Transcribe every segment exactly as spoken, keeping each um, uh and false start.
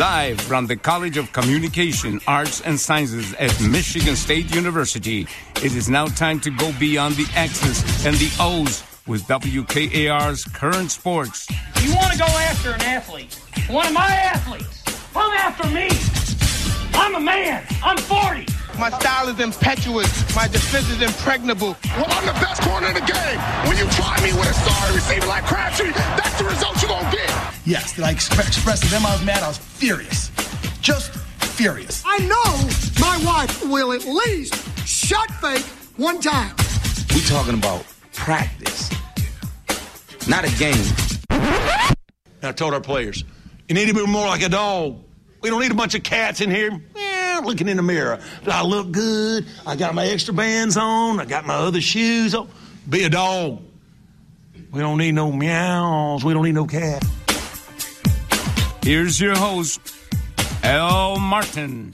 Live from the College of Communication, Arts, and Sciences at Michigan State University, it is now time to go beyond the X's and the O's with W K A R's Current Sports. You want to go after an athlete, one of my athletes, come after me. I'm a man. I'm forty. My style is impetuous. My defense is impregnable. Well, I'm the best corner in the game. When you try me with a sorry receiver like Crabtree, that's the result you're going to get. Yes, did I exp- express to them I was mad? I was furious. Just furious. I know my wife will at least shot fake one time. We talking about practice, not a game. And I told our players, you need to be more like a dog. We don't need a bunch of cats in here. Eh, looking in the mirror. Do I look good? I got my extra bands on. I got my other shoes on. Be a dog. We don't need no meows. We don't need no cat. Here's your host, Al Martin.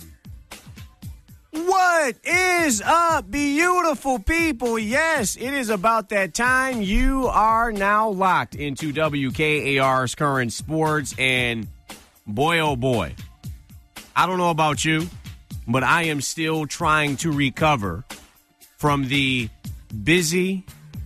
What is up, beautiful people? Yes, it is about that time. You are now locked into W K A R's Current Sports, and boy, oh boy, I don't know about you, but I am still trying to recover from the busy,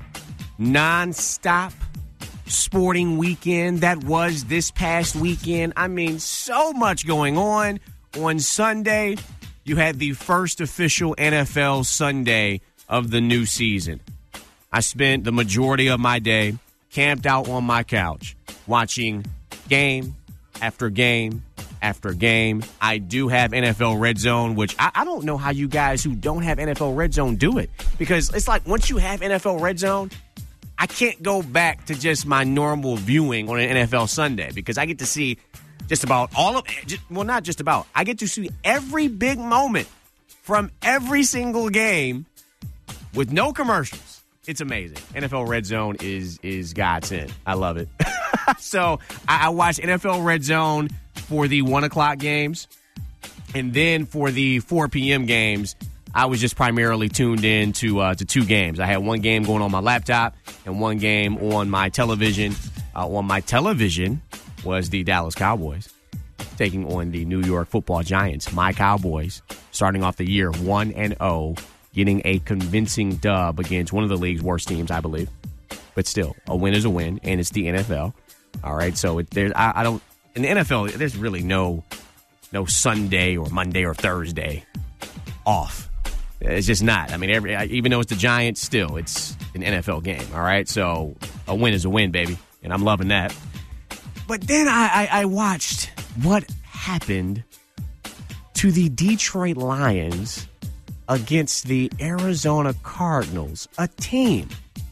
nonstop sporting weekend that was this past weekend. I mean, so much going on. On Sunday, you had the first official N F L Sunday of the new season. I spent the majority of my day camped out on my couch watching game after game after game. I do have N F L Red Zone, which I, I don't know how you guys who don't have N F L Red Zone do it. Because it's like once you have N F L Red Zone, I can't go back to just my normal viewing on an N F L Sunday because I get to see just about all of it. Well, not just about. I get to see every big moment from every single game with no commercials. It's amazing. N F L Red Zone is is godsend. I love it. So I, I watched N F L Red Zone for the one o'clock games. And then for the four p.m. games, I was just primarily tuned in to, uh, to two games. I had one game going on my laptop and one game on my television. Uh, on my television was the Dallas Cowboys taking on the New York Football Giants. My Cowboys starting off the year one and oh, getting a convincing dub against one of the league's worst teams, I believe. But still, a win is a win, and it's the N F L. All right, so it, there's I, I don't in the N F L. There's really no no Sunday or Monday or Thursday off. It's just not. I mean, every even though it's the Giants, still it's an N F L game. All right, so a win is a win, baby, and I'm loving that. But then I, I, I watched what happened to the Detroit Lions against the Arizona Cardinals, a team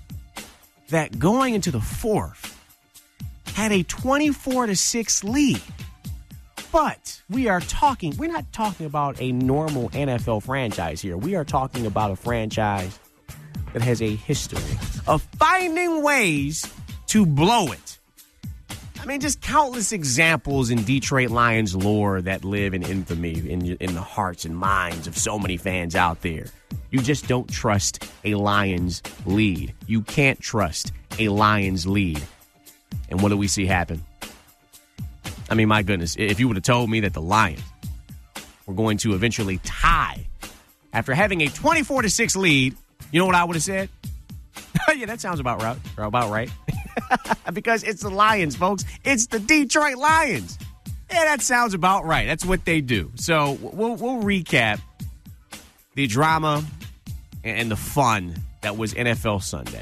that going into the fourth had a twenty-four to six lead. But we are talking, we're not talking about a normal N F L franchise here. We are talking about a franchise that has a history of finding ways to blow it. I mean, just countless examples in Detroit Lions lore that live in infamy in, in the hearts and minds of so many fans out there. You just don't trust a Lions lead. You can't trust a Lions lead. And what do we see happen? I mean, my goodness, if you would have told me that the Lions were going to eventually tie after having a twenty-four to six lead, you know what I would have said? Yeah, that sounds about right. About right. Because it's the Lions, folks. It's the Detroit Lions. Yeah, that sounds about right. That's what they do. So we'll, we'll recap the drama and the fun that was N F L Sunday.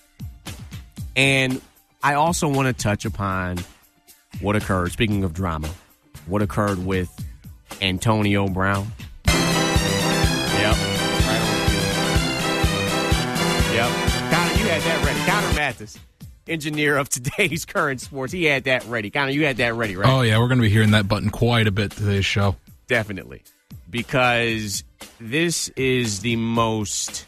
And I also want to touch upon what occurred, speaking of drama, what occurred with Antonio Brown. Yep. Right on the field. Yep. Connor, you had that ready. Connor Mathis, engineer of today's Current Sports. He had that ready. Connor, you had that ready, right? Oh, yeah. We're going to be hearing that button quite a bit today's show. Definitely. Because this is the most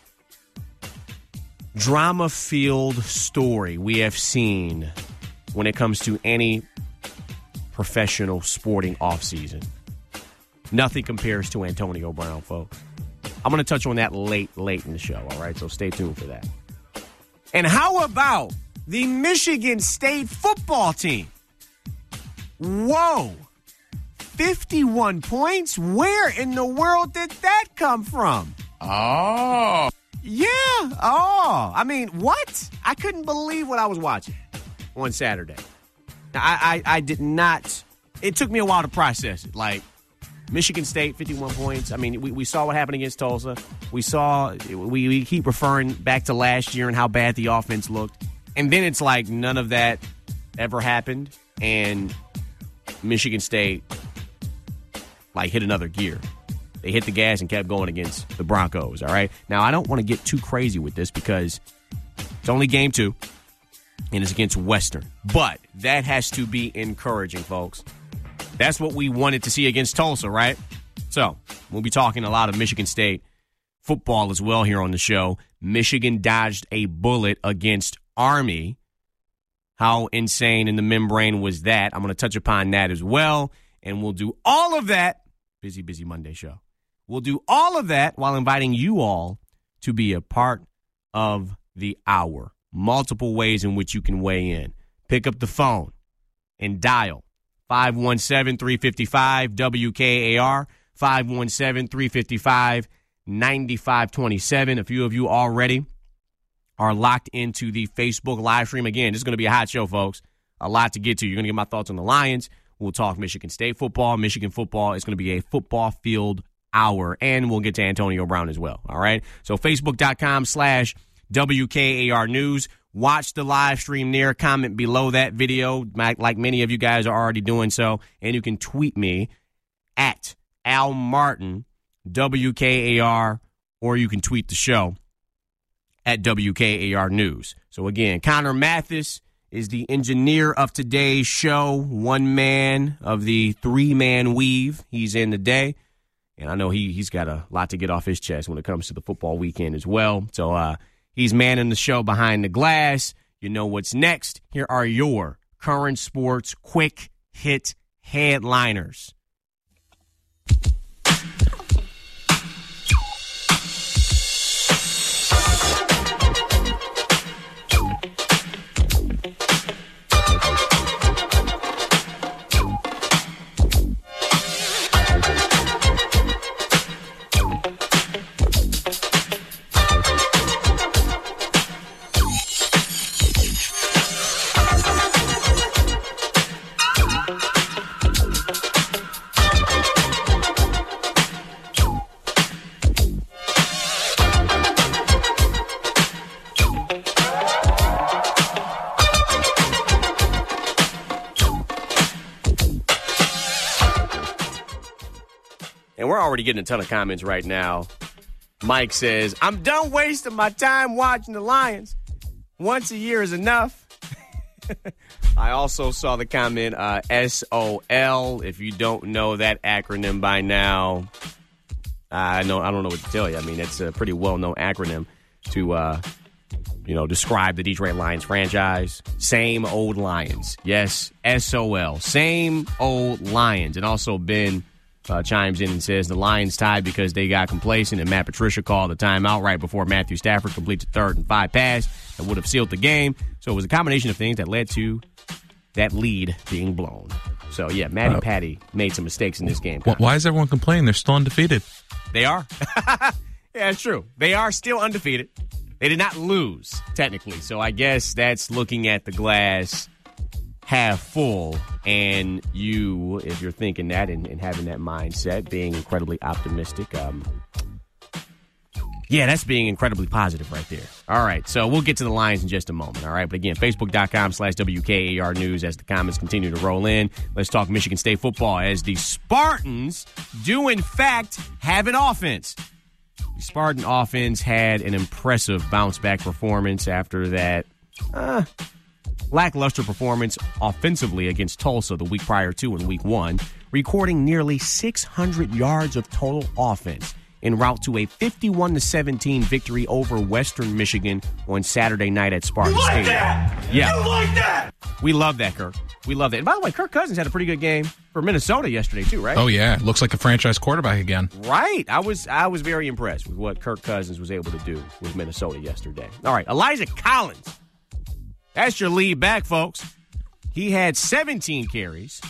drama-filled story we have seen when it comes to any professional sporting offseason. Nothing compares to Antonio Brown, folks. I'm going to touch on that late, late in the show, all right? So stay tuned for that. And how about the Michigan State football team? Whoa. fifty-one points? Where in the world did that come from? Oh. Yeah. Oh. I mean, what? I couldn't believe what I was watching on Saturday. I, I, I did not. It took me a while to process it. Like, Michigan State, fifty-one points. I mean, we, we saw what happened against Tulsa. We saw, we, we keep referring back to last year and how bad the offense looked. And then it's like none of that ever happened. And Michigan State, like, hit another gear. They hit the gas and kept going against the Broncos, all right? Now, I don't want to get too crazy with this because it's only game two, and it's against Western. But that has to be encouraging, folks. That's what we wanted to see against Tulsa, right? So we'll be talking a lot of Michigan State football as well here on the show. Michigan dodged a bullet against Army. How insane in the membrane was that? I'm going to touch upon that as well, and we'll do all of that. Busy, busy Monday show. We'll do all of that while inviting you all to be a part of the hour. Multiple ways in which you can weigh in. Pick up the phone and dial five one seven, three five five, W K A R, five one seven, three five five, nine five two seven. A few of you already are locked into the Facebook live stream. Again, this is going to be a hot show, folks. A lot to get to. You're going to get my thoughts on the Lions. We'll talk Michigan State football. Michigan football is going to be a football field hour, and we'll get to Antonio Brown as well, all right? So Facebook.com slash W K A R News. Watch the live stream there. Comment below that video, like many of you guys are already doing so. And you can tweet me at Al Martin, W K A R, or you can tweet the show at W K A R News. So, again, Connor Mathis is the engineer of today's show, one man of the three-man weave. He's in today, and I know he, he's got a lot to get off his chest when it comes to the football weekend as well. So uh, he's manning the show behind the glass. You know what's next. Here are your current sports quick hit headliners. Already getting a ton of comments right now. Mike says, I'm done wasting my time watching the Lions. Once a year is enough. I also saw the comment uh, S O L. If you don't know that acronym by now, I know I don't know what to tell you. I mean, it's a pretty well-known acronym to, uh, you know, describe the Detroit Lions franchise. Same old Lions. Yes, S O L. Same old Lions. And also Ben Uh, chimes in and says the Lions tied because they got complacent and Matt Patricia called the timeout right before Matthew Stafford completes a third and five pass that would have sealed the game. So it was a combination of things that led to that lead being blown. So, yeah, Matty uh, Patty made some mistakes in this game. Why, why is everyone complaining? They're still undefeated. They are. Yeah, it's true. They are still undefeated. They did not lose, technically. So I guess that's looking at the glass half full, and you, if you're thinking that and, and having that mindset, being incredibly optimistic, um, yeah, that's being incredibly positive right there. All right, so we'll get to the Lions in just a moment, all right? But again, Facebook.com slash W K A R News as the comments continue to roll in. Let's talk Michigan State football as the Spartans do, in fact, have an offense. The Spartan offense had an impressive bounce-back performance after that uh, lackluster performance offensively against Tulsa the week prior to in week one, recording nearly six hundred yards of total offense en route to a fifty-one to seventeen victory over Western Michigan on Saturday night at Spartan you like Stadium. That? Yeah. You like that? We love that, Kirk. We love that. And by the way, Kirk Cousins had a pretty good game for Minnesota yesterday too, right? Oh yeah, looks like a franchise quarterback again. Right. I was I was very impressed with what Kirk Cousins was able to do with Minnesota yesterday. All right, Elijah Collins. That's your lead back, folks. He had seventeen carries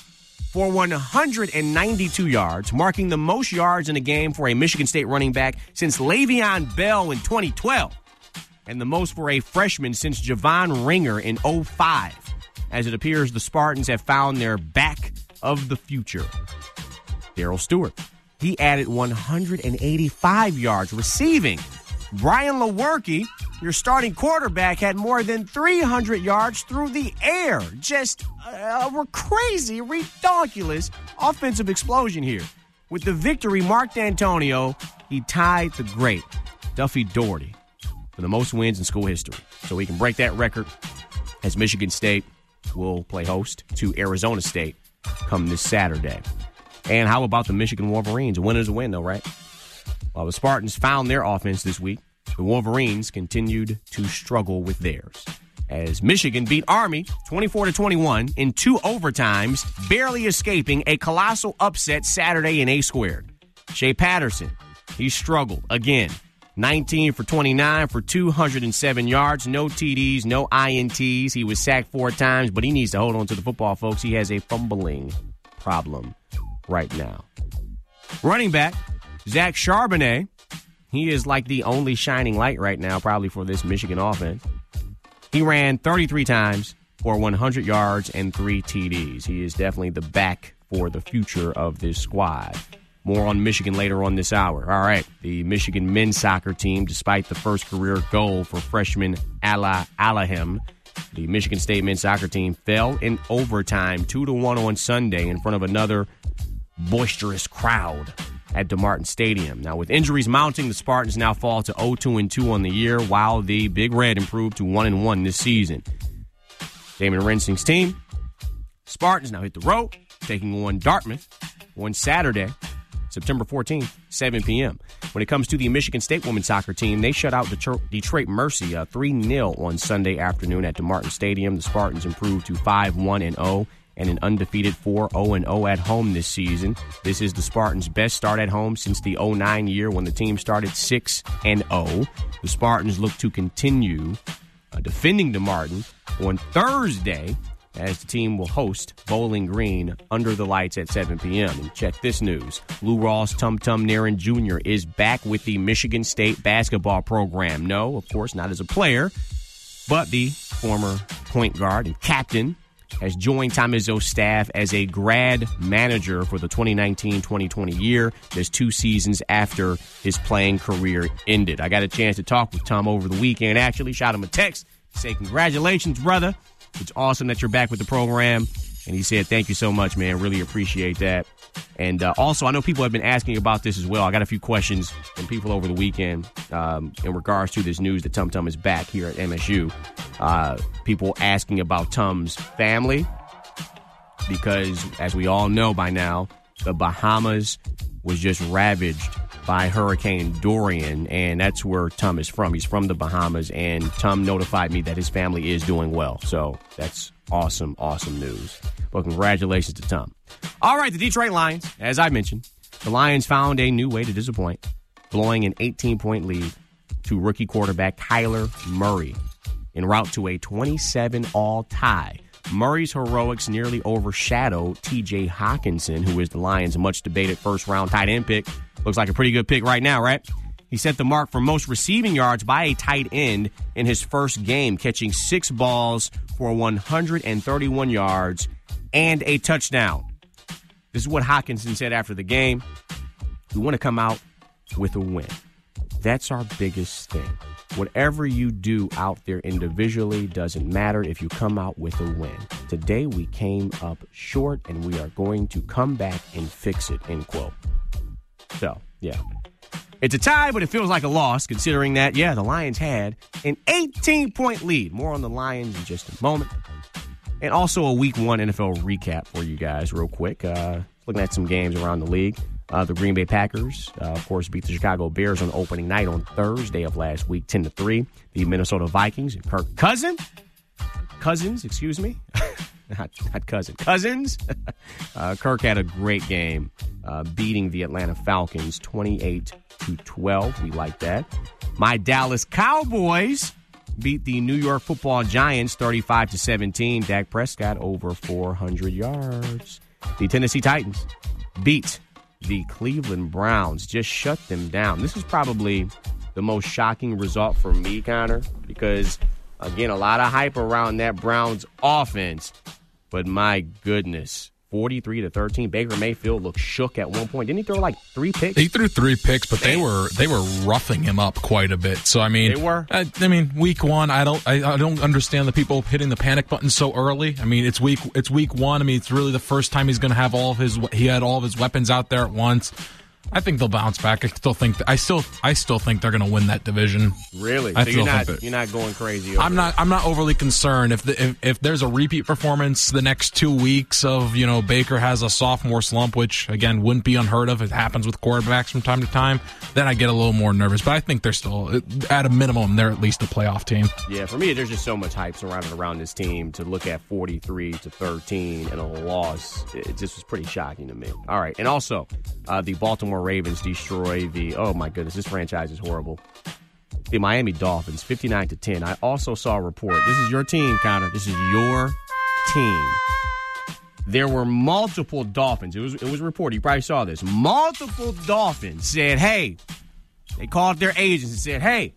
for one hundred ninety-two yards, marking the most yards in a game for a Michigan State running back since Le'Veon Bell in twenty twelve, and the most for a freshman since Javon Ringer in oh five, as it appears the Spartans have found their back of the future. Darryl Stewart. He added one hundred eighty-five yards receiving. Brian Lewerke, your starting quarterback, had more than three hundred yards through the air. Just a crazy, ridiculous offensive explosion here. With the victory, Mark D'Antonio, he tied the great Duffy Daugherty for the most wins in school history. So he can break that record as Michigan State will play host to Arizona State come this Saturday. And how about the Michigan Wolverines? A win is a win, though, right? While the Spartans found their offense this week, the Wolverines continued to struggle with theirs, as Michigan beat Army twenty-four to twenty-one in two overtimes, barely escaping a colossal upset Saturday in A squared. Shea Patterson, he struggled again. nineteen for twenty-nine for two hundred seven yards, no T Ds, no I N Ts. He was sacked four times, but he needs to hold on to the football, folks. He has a fumbling problem right now. Running back, Zach Charbonnet, he is like the only shining light right now, probably for this Michigan offense. He ran thirty-three times for one hundred yards and three T Ds. He is definitely the back for the future of this squad. More on Michigan later on this hour. All right, the Michigan men's soccer team, despite the first career goal for freshman Ala Alahem, the Michigan State men's soccer team fell in overtime two to one on Sunday in front of another boisterous crowd at DeMartin Stadium. Now, with injuries mounting, the Spartans now fall to oh two and two on the year, while the Big Red improved to one and one this season. Damon Rensing's team, Spartans, now hit the road, taking on Dartmouth on Saturday, September fourteenth, seven p.m. When it comes to the Michigan State women's soccer team, they shut out Detroit, Detroit Mercy uh, three nil on Sunday afternoon at DeMartin Stadium. The Spartans improved to five one and oh. and an undefeated four oh and oh at home this season. This is the Spartans' best start at home since the oh nine year when the team started six and oh. The Spartans look to continue uh, defending DeMartin on Thursday, as the team will host Bowling Green under the lights at seven p.m. And check this news. Lou Ross Tum Tum Nairn Junior is back with the Michigan State basketball program. No, of course, not as a player, but the former point guard and captain has joined Tom Izzo's staff as a grad manager for the twenty nineteen twenty twenty year, just two seasons after his playing career ended. I got a chance to talk with Tom over the weekend, actually. Shot him a text to say, congratulations, brother. It's awesome that you're back with the program. And he said, thank you so much, man. Really appreciate that. And uh, also, I know people have been asking about this as well. I got a few questions from people over the weekend um, in regards to this news that Tum Tum is back here at M S U. Uh, people asking about Tum's family because, as we all know by now, the Bahamas was just ravaged by Hurricane Dorian, and that's where Tum is from. He's from the Bahamas, and Tum notified me that his family is doing well. So that's awesome, awesome news. Well, congratulations to Tum. All right, the Detroit Lions, as I mentioned, the Lions found a new way to disappoint, blowing an eighteen-point lead to rookie quarterback Kyler Murray en route to a twenty-seven all tie. Murray's heroics nearly overshadowed T J Hawkinson, who is the Lions' much-debated first-round tight end pick. Looks like a pretty good pick right now, right? He set the mark for most receiving yards by a tight end in his first game, catching six balls for one hundred thirty-one yards and a touchdown. This is what Hawkinson said after the game. We want to come out with a win. That's our biggest thing. Whatever you do out there individually doesn't matter if you come out with a win. Today we came up short, and we are going to come back and fix it, end quote. So, yeah. It's a tie, but it feels like a loss, considering that, yeah, the Lions had an eighteen-point lead. More on the Lions in just a moment. And also a week one N F L recap for you guys real quick. Uh, looking at some games around the league. Uh, the Green Bay Packers, uh, of course, beat the Chicago Bears on opening night on Thursday of last week, ten to three. The Minnesota Vikings and Kirk Cousins, Cousins, excuse me, not, not cousin, Cousins. uh, Kirk had a great game, uh, beating the Atlanta Falcons twenty-eight to twelve. We like that. My Dallas Cowboys beat the New York Football Giants thirty-five to seventeen. Dak Prescott over four hundred yards. The Tennessee Titans beat the Cleveland Browns, just shut them down. This is probably the most shocking result for me, Connor, because, again, a lot of hype around that Browns offense. But my goodness, forty-three to thirteen. Baker Mayfield looked shook at one point. Didn't he throw like three picks? He threw three picks, but they were they were roughing him up quite a bit. So I mean, they were. I, I mean, week one, I don't I, I don't understand the people hitting the panic button so early. I mean, it's week it's week one. I mean, it's really the first time he's going to have all of his he had all of his weapons out there at once. I think they'll bounce back. I still think I still I still think they're going to win that division. Really? I so still you're not think that, you're not going crazy. Over I'm not. I'm not overly concerned if, the, if if there's a repeat performance the next two weeks of you know Baker has a sophomore slump, which again wouldn't be unheard of. It happens with quarterbacks from time to time. Then I get a little more nervous. But I think they're still at a minimum they're at least a playoff team. Yeah, for me, there's just so much hype surrounded around this team to look at forty-three to thirteen and a loss. It just was pretty shocking to me. All right, and also uh, the Baltimore Ravens destroyed the, oh my goodness, this franchise is horrible. The Miami Dolphins, fifty-nine to ten. I also saw a report. This is your team, Connor. This is your team. There were multiple Dolphins. It was it was reported. You probably saw this. Multiple Dolphins said, hey, they called their agents and said, hey,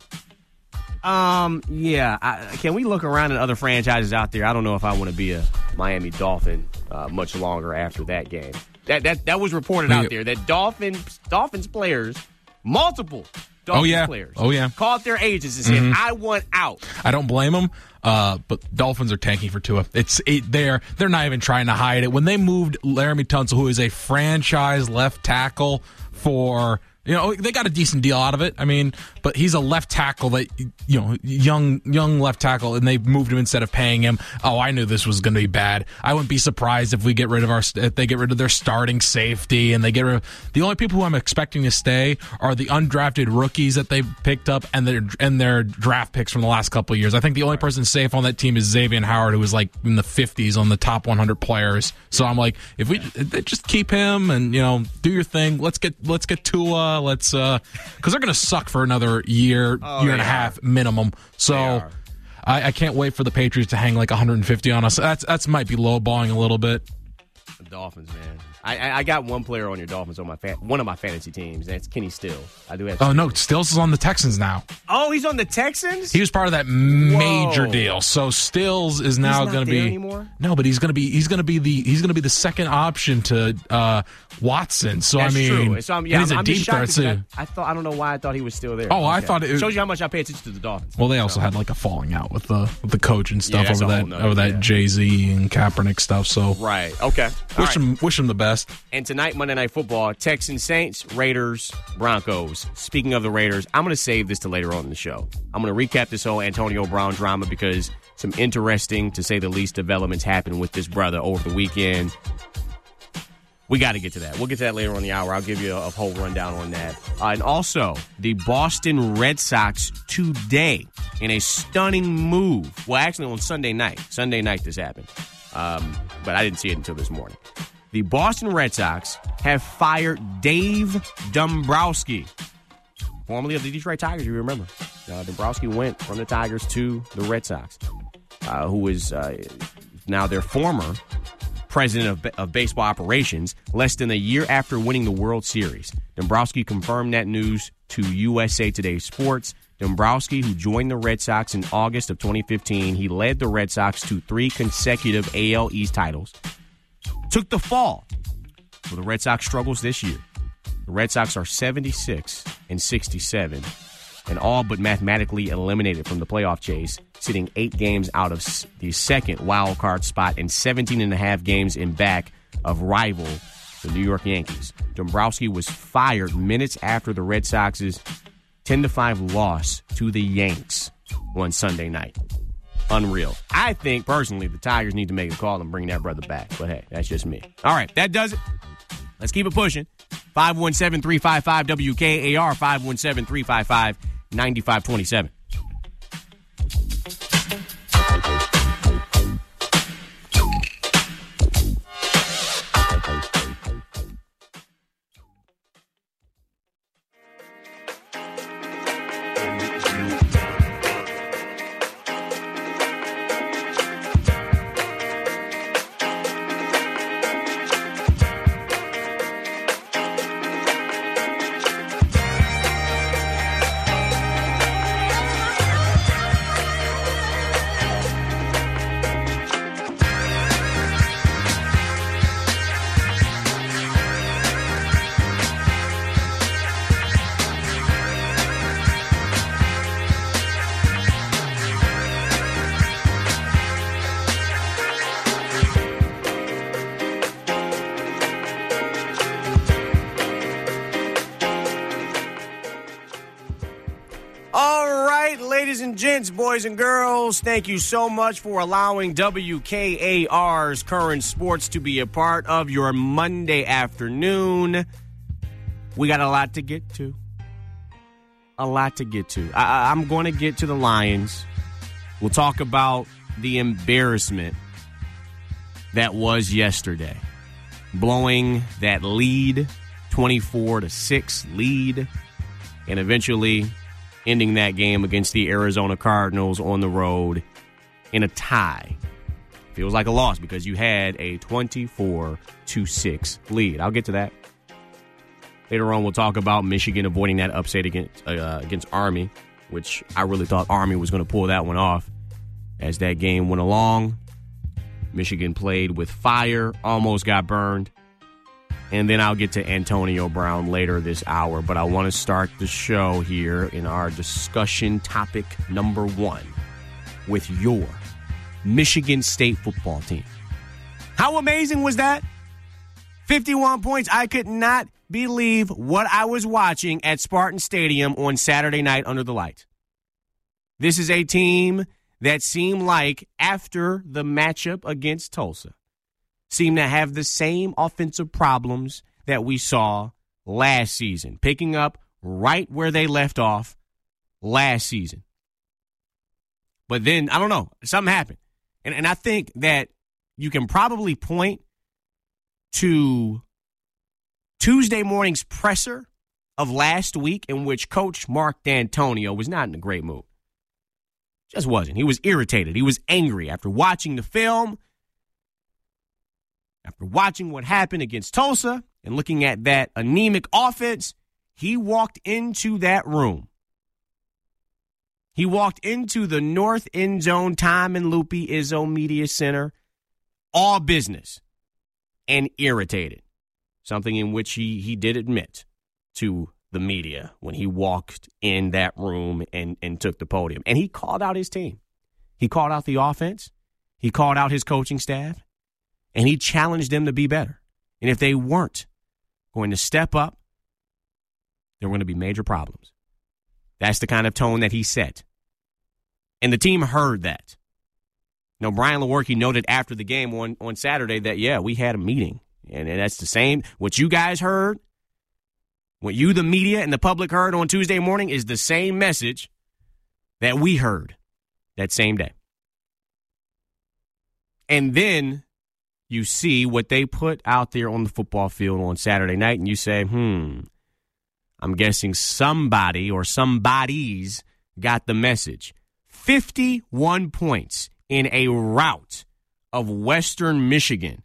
um, yeah, I, can we look around at other franchises out there? I don't know if I want to be a Miami Dolphin uh, much longer after that game. That that that was reported out there that Dolphins Dolphins players, multiple Dolphins oh, yeah. players, oh yeah, called their agents and said, mm-hmm. "I want out." I don't blame them, uh, but Dolphins are tanking for Tua. It's it, they're they're not even trying to hide it. When they moved Laramie Tunsil, who is a franchise left tackle for. You know, they got a decent deal out of it. I mean, but he's a left tackle that, you know, young young left tackle, and they moved him instead of paying him. Oh, I knew this was going to be bad. I wouldn't be surprised if we get rid of our if they get rid of their starting safety and they get rid of the only people who I'm expecting to stay are the undrafted rookies that they picked up and their and their draft picks from the last couple of years. I think the only person safe on that team is Xavier Howard, who was like in the fifties on the top one hundred players. So I'm like, if we just keep him and you know do your thing, let's get let's get Tua. Let's, uh, because they're going to suck for another year, oh, year and a half minimum. So I, I can't wait for the Patriots to hang like one hundred fifty on us. That's that's might be lowballing a little bit. The Dolphins, man. I, I got one player on your Dolphins on my fa- one of my fantasy teams, and it's Kenny Stills. I do have. Oh no, Stills is on the Texans now. Oh, he's on the Texans. He was part of that major Whoa. deal. So Stills is now going to be anymore? No, but he's going to be he's going to be the he's going to be the second option to uh, Watson. So That's I mean, true. So, um, yeah, he's I'm, a I'm deep threat too. I, I thought I don't know why I thought he was still there. Oh, okay. I thought it it shows you how much I pay attention to the Dolphins. Well, they also so. had like a falling out with the with the coach and stuff yeah, over that nother, over that yeah. Jay-Z and Kaepernick stuff. So right, okay. Wish right. him wish him the best. And tonight, Monday Night Football, Texans, Saints, Raiders, Broncos. Speaking of the Raiders, I'm going to save this to later on in the show. I'm going to recap this whole Antonio Brown drama because some interesting, to say the least, developments happened with this brother over the weekend. We got to get to that. We'll get to that later on in the hour. I'll give you a, a whole rundown on that. Uh, and also, the Boston Red Sox today, in a stunning move. Well, actually on Sunday night. Sunday night this happened. Um, but I didn't see it until this morning. The Boston Red Sox have fired Dave Dombrowski, formerly of the Detroit Tigers, you remember. Uh, Dombrowski went from the Tigers to the Red Sox, uh, who is uh, now their former president of, of baseball operations, less than a year after winning the World Series. Dombrowski confirmed that news to U S A Today Sports. Dombrowski, who joined the Red Sox in August of twenty fifteen, he led the Red Sox to three consecutive A L East titles, took the fall for the Red Sox struggles this year. The Red Sox are seventy-six and sixty-seven and all but mathematically eliminated from the playoff chase, sitting eight games out of the second wild card spot and seventeen and a half games in back of rival the New York Yankees. Dombrowski was fired minutes after the Red Sox's ten to five loss to the Yanks on Sunday night. Unreal. I think, personally, the Tigers need to make a call and bring that brother back. But, hey, that's just me. All right, that does it. Let's keep it pushing. five one seven, three five five, W K A R, five one seven, three five five, nine five two seven. All right, ladies and gents, boys and girls, thank you so much for allowing W K A R's Current Sports to be a part of your Monday afternoon. We got a lot to get to. A lot to get to. I, I'm going to get to the Lions. We'll talk about the embarrassment that was yesterday. Blowing that lead, twenty-four to six lead, and eventually ending that game against the Arizona Cardinals on the road in a tie. Feels like a loss because you had a twenty-four to six lead. I'll get to that. Later on, we'll talk about Michigan avoiding that upset against, uh, against Army, which I really thought Army was going to pull that one off. As that game went along, Michigan played with fire, almost got burned. And then I'll get to Antonio Brown later this hour. But I want to start the show here in our discussion topic number one with your Michigan State football team. How amazing was that? fifty-one points. I could not believe what I was watching at Spartan Stadium on Saturday night under the lights. This is a team that seemed like, after the matchup against Tulsa, seemed to have the same offensive problems that we saw last season, picking up right where they left off last season. But then, I don't know, something happened. And, and I think that you can probably point to Tuesday morning's presser of last week, in which Coach Mark D'Antonio was not in a great mood. Just wasn't. He was irritated. He was angry after watching the film, after watching what happened against Tulsa and looking at that anemic offense. He walked into that room. He walked into the North End Zone Time and Loopy Izzo Media Center, all business, and irritated. Something in which he, he did admit to the media when he walked in that room and, and took the podium. And he called out his team. He called out the offense. He called out his coaching staff. And he challenged them to be better. And if they weren't going to step up, there were going to be major problems. That's the kind of tone that he set. And the team heard that. You know, Brian Lewerke noted after the game on, on Saturday that, yeah, we had a meeting. And, and that's the same. What you guys heard, what you, the media, and the public heard on Tuesday morning is the same message that we heard that same day. And then you see what they put out there on the football field on Saturday night, and you say, hmm, I'm guessing somebody or somebodies got the message. fifty-one points in a rout of Western Michigan.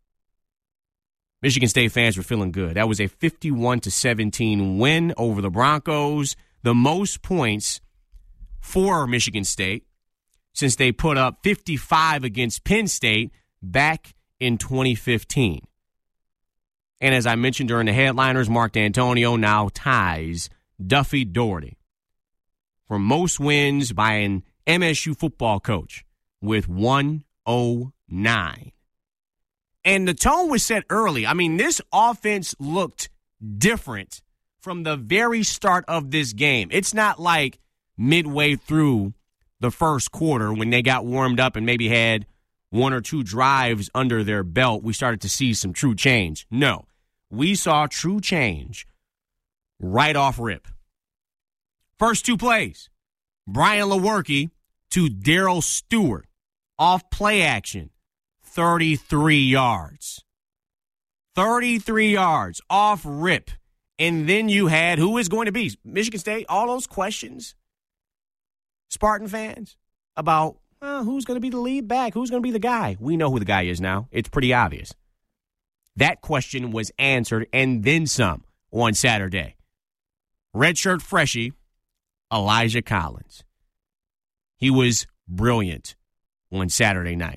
Michigan State fans were feeling good. That was a fifty-one to seventeen win over the Broncos, the most points for Michigan State since they put up fifty-five against Penn State back in twenty fifteen. And as I mentioned during the headliners, Mark D'Antonio now ties Duffy Daugherty for most wins by an M S U football coach with one oh nine. And the tone was set early. I mean, this offense looked different from the very start of this game. It's not like midway through the first quarter when they got warmed up and maybe had one or two drives under their belt, we started to see some true change. No, we saw true change right off rip. First two plays, Brian Lewerke to Darrell Stewart off play action. thirty-three yards. thirty-three yards off rip. And then you had who is going to be Michigan State, all those questions, Spartan fans, about well, who's going to be the lead back, who's going to be the guy. We know who the guy is now. It's pretty obvious. That question was answered and then some on Saturday. Redshirt freshie, Elijah Collins. He was brilliant on Saturday night.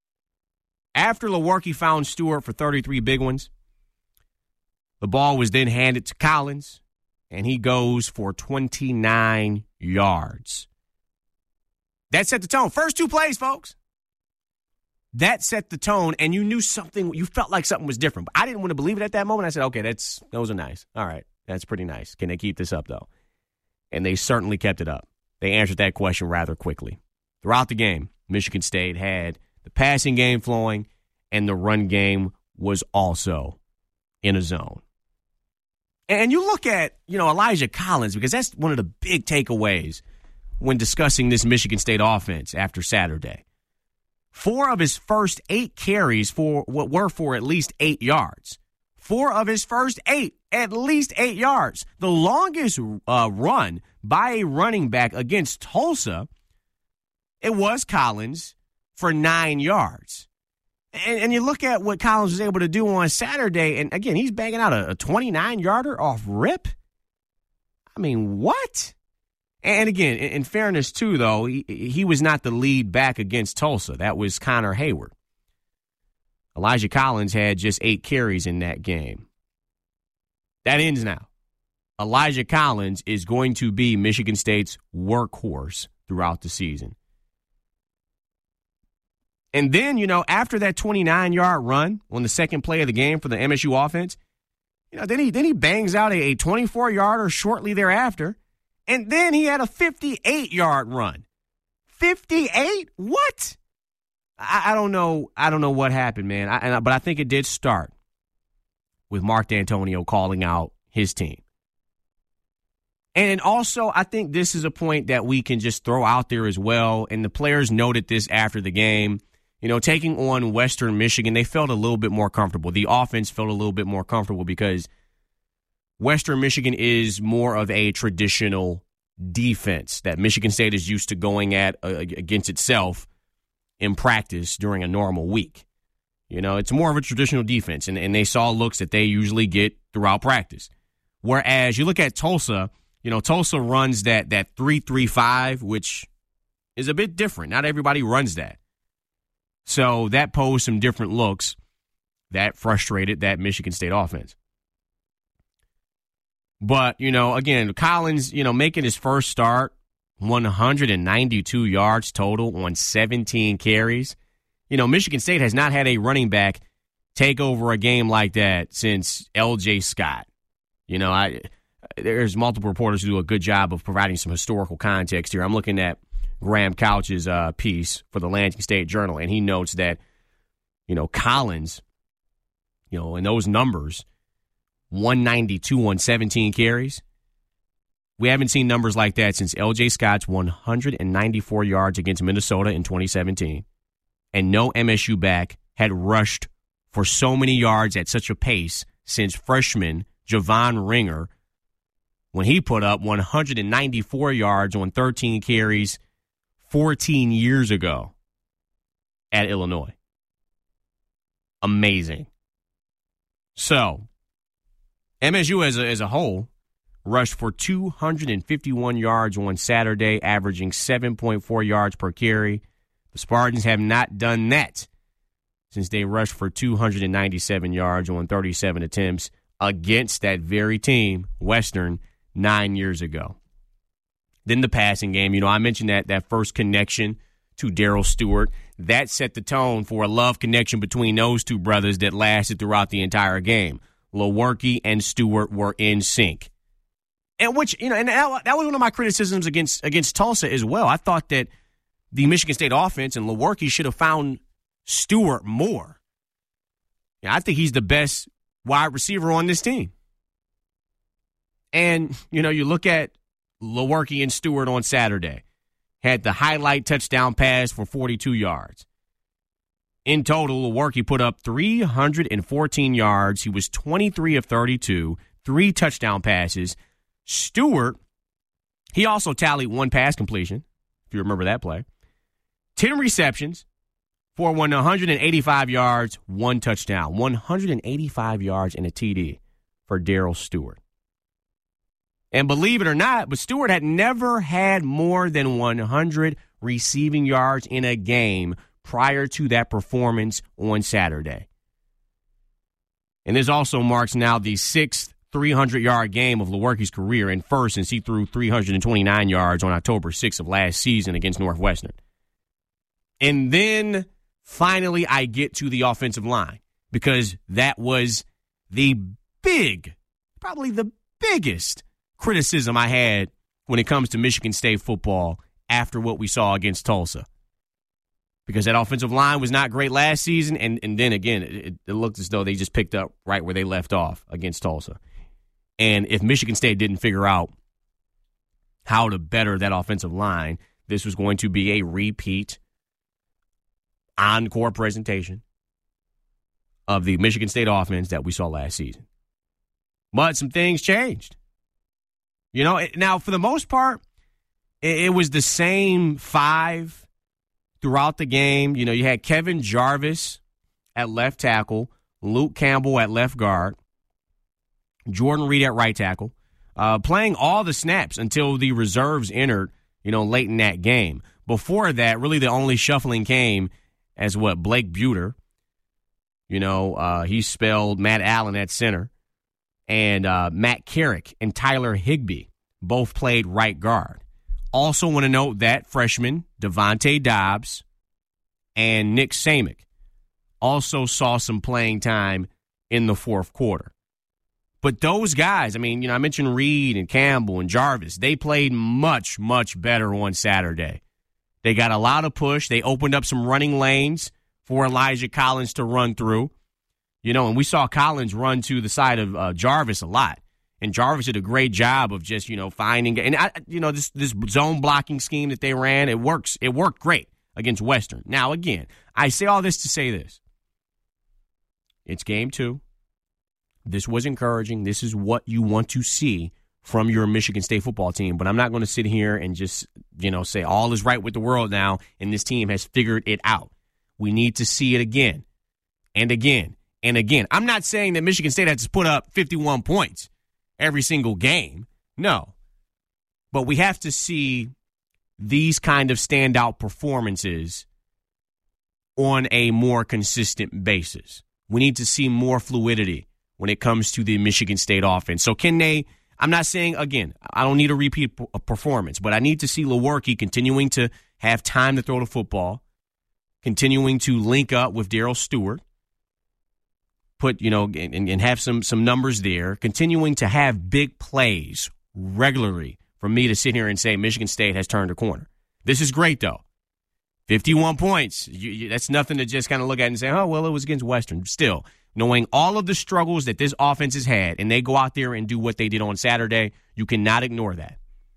After Lewerke found Stewart for thirty-three big ones, the ball was then handed to Collins, and he goes for twenty-nine yards. That set the tone. First two plays, folks. That set the tone, and you knew something. You felt like something was different. But I didn't want to believe it at that moment. I said, okay, that's those are nice. All right, that's pretty nice. Can they keep this up, though? And they certainly kept it up. They answered that question rather quickly. Throughout the game, Michigan State had the passing game flowing, and the run game was also in a zone. And you look at, you know, Elijah Collins, because that's one of the big takeaways when discussing this Michigan State offense after Saturday. Four of his first eight carries for what were for at least eight yards. Four of his first eight, at least eight yards. The longest uh, run by a running back against Tulsa, it was Collins for nine yards. And, and you look at what Collins was able to do on Saturday, and again, he's banging out a, a twenty-nine-yarder off rip. I mean, what? And again, in, in fairness, too, though, he, he was not the lead back against Tulsa. That was Connor Hayward. Elijah Collins had just eight carries in that game. That ends now. Elijah Collins is going to be Michigan State's workhorse throughout the season. And then, you know, after that twenty-nine-yard run on the second play of the game for the M S U offense, you know, then he then he bangs out a, a twenty-four-yarder shortly thereafter, and then he had a fifty-eight-yard run. fifty-eight? What? I, I don't know. I don't know what happened, man. I, and, but I think it did start with Mark D'Antonio calling out his team. And also, I think this is a point that we can just throw out there as well. And the players noted this after the game. You know, taking on Western Michigan, they felt a little bit more comfortable. The offense felt a little bit more comfortable because Western Michigan is more of a traditional defense that Michigan State is used to going at uh, against itself in practice during a normal week. You know, it's more of a traditional defense, and, and they saw looks that they usually get throughout practice. Whereas you look at Tulsa, you know, Tulsa runs that that three three five, which is a bit different. Not everybody runs that. So that posed some different looks that frustrated that Michigan State offense. But, you know, again, Collins, you know, making his first start, one hundred ninety-two yards total on seventeen carries. You know, Michigan State has not had a running back take over a game like that since L J Scott. You know, I there's multiple reporters who do a good job of providing some historical context here. I'm looking at Graham Couch's uh, piece for the Lansing State Journal, and he notes that, you know, Collins, you know, in those numbers, one ninety-two on seventeen carries. We haven't seen numbers like that since L J Scott's one hundred ninety-four yards against Minnesota in twenty seventeen. And no M S U back had rushed for so many yards at such a pace since freshman Javon Ringer, when he put up one hundred ninety-four yards on thirteen carries fourteen years ago at Illinois. Amazing. So, M S U as a, as a whole rushed for two hundred fifty-one yards on Saturday, averaging seven point four yards per carry. The Spartans have not done that since they rushed for two hundred ninety-seven yards on thirty-seven attempts against that very team, Western, nine years ago. Then the passing game, you know, I mentioned that that first connection to Darrell Stewart. That set the tone for a love connection between those two brothers that lasted throughout the entire game. Lewerke and Stewart were in sync. And which, you know, and that, that was one of my criticisms against against Tulsa as well. I thought that the Michigan State offense and Lewerke should have found Stewart more. Yeah, I think he's the best wide receiver on this team. And, you know, you look at Lewerke and Stewart on Saturday. Had the highlight touchdown pass for forty-two yards. In total, Lewerke put up three hundred fourteen yards. He was twenty-three of thirty-two, three touchdown passes. Stewart, he also tallied one pass completion, if you remember that play. ten receptions for one hundred eighty-five yards, one touchdown. one hundred eighty-five yards and a T D for Darrell Stewart. And believe it or not, but Stewart had never had more than one hundred receiving yards in a game prior to that performance on Saturday. And this also marks now the sixth three hundred-yard game of Lewerke's career, and first since he threw three hundred twenty-nine yards on October sixth of last season against Northwestern. And then finally I get to the offensive line, because that was the big, probably the biggest criticism I had when it comes to Michigan State football after what we saw against Tulsa. Because that offensive line was not great last season, and, and then again, it, it looked as though they just picked up right where they left off against Tulsa. And if Michigan State didn't figure out how to better that offensive line, this was going to be a repeat encore presentation of the Michigan State offense that we saw last season. But some things changed. You know, now for the most part, it, it was the same five throughout the game. You know, you had Kevin Jarvis at left tackle, Luke Campbell at left guard, Jordan Reed at right tackle, uh, playing all the snaps until the reserves entered, you know, late in that game. Before that, really the only shuffling came as what, Blake Buter. You know, uh, he spelled Matt Allen at center. And uh, Matt Carrick and Tyler Higbee both played right guard. Also want to note that freshman Devontae Dobbs and Nick Samick also saw some playing time in the fourth quarter. But those guys, I mean, you know, I mentioned Reed and Campbell and Jarvis. They played much, much better on Saturday. They got a lot of push. They opened up some running lanes for Elijah Collins to run through. You know, and we saw Collins run to the side of uh, Jarvis a lot. And Jarvis did a great job of just, you know, finding – and, I, you know, this this zone blocking scheme that they ran, it works. It worked great against Western. Now, again, I say all this to say this. It's game two. This was encouraging. This is what you want to see from your Michigan State football team. But I'm not going to sit here and just, you know, say all is right with the world now and this team has figured it out. We need to see it again and again. And again, I'm not saying that Michigan State has to put up fifty-one points every single game. No. But we have to see these kind of standout performances on a more consistent basis. We need to see more fluidity when it comes to the Michigan State offense. So can they, I'm not saying, again, I don't need a repeat performance, but I need to see Lewerke continuing to have time to throw the football, continuing to link up with Darryl Stewart, put, you know, and, and have some some numbers there, continuing to have big plays regularly for me to sit here and say Michigan State has turned a corner. This is great, though. fifty-one points. You, you, that's nothing to just kind of look at and say, oh, well, it was against Western. Still, knowing all of the struggles that this offense has had, and they go out there and do what they did on Saturday, you cannot ignore that.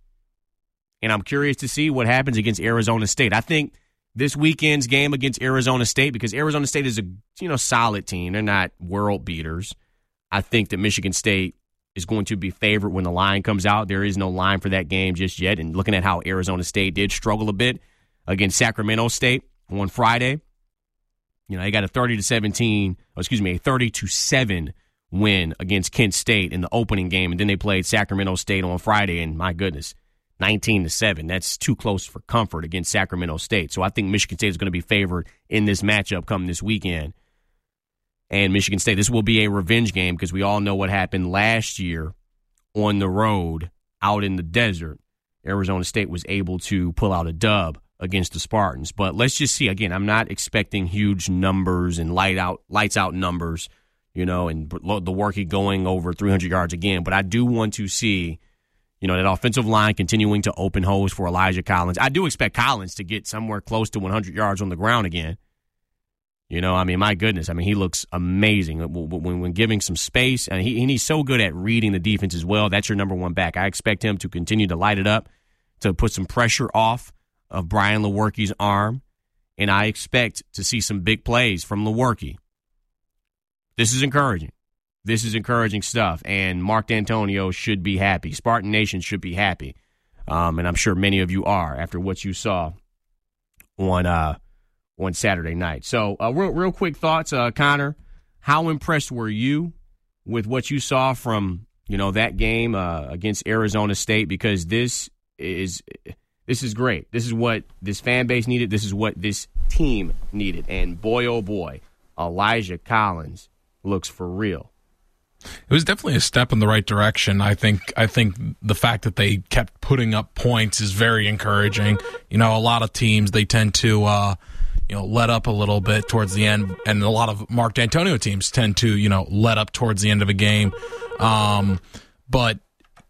And I'm curious to see what happens against Arizona State. I think this weekend's game against Arizona State, because Arizona State is a you know solid team. They're not world beaters. I think that Michigan State is going to be favored when the line comes out. There is no line for that game just yet. And looking at how Arizona State did struggle a bit against Sacramento State on Friday, you know, they got a thirty to seventeen, oh, excuse me, a thirty to seven win against Kent State in the opening game, and then they played Sacramento State on Friday, and my goodness, nineteen to seven. That's too close for comfort against Sacramento State. So I think Michigan State is going to be favored in this matchup come this weekend. And Michigan State, this will be a revenge game because we all know what happened last year on the road out in the desert. Arizona State was able to pull out a dub against the Spartans. But let's just see. Again, I'm not expecting huge numbers and light out, lights out numbers, you know, and the Lewerke going over three hundred yards again. But I do want to see, you know, that offensive line continuing to open holes for Elijah Collins. I do expect Collins to get somewhere close to one hundred yards on the ground again. You know, I mean, my goodness. I mean, he looks amazing when, when giving some space. And, he, and he's so good at reading the defense as well. That's your number one back. I expect him to continue to light it up, to put some pressure off of Brian Lewerke's arm. And I expect to see some big plays from Lewerke. This is encouraging. This is encouraging stuff. And Mark D'Antonio should be happy. Spartan Nation should be happy. Um, and I'm sure many of you are after what you saw on uh, on Saturday night. So uh, real, real quick thoughts, uh, Connor. How impressed were you with what you saw from you know that game uh, against Arizona State? Because this is this is great. This is what this fan base needed. This is what this team needed. And boy, oh boy, Elijah Collins looks for real. It was definitely a step in the right direction. I think I think the fact that they kept putting up points is very encouraging. You know, a lot of teams, they tend to uh, you know, let up a little bit towards the end, and a lot of Mark D'Antonio teams tend to, you know, let up towards the end of a game. Um, but